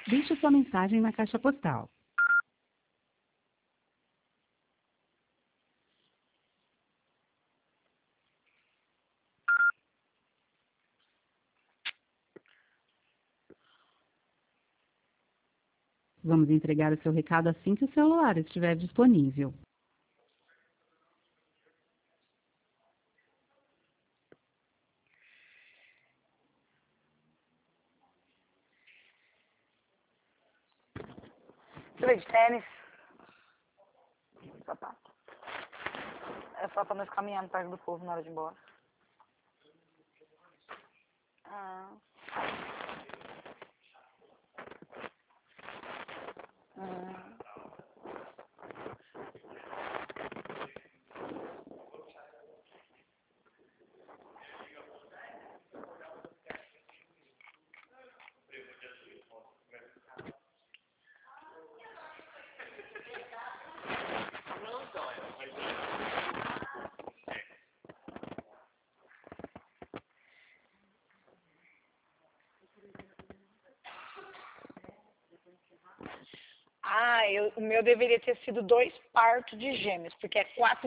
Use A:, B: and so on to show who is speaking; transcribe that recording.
A: Deixe sua mensagem na caixa postal. Vamos entregar o seu recado assim que o celular estiver disponível.
B: Você veio de tênis? Sapato. É só pra nós caminhando perto do povo na hora de ir embora. Ah. O meu deveria ter sido 2 partos de gêmeos, porque é 4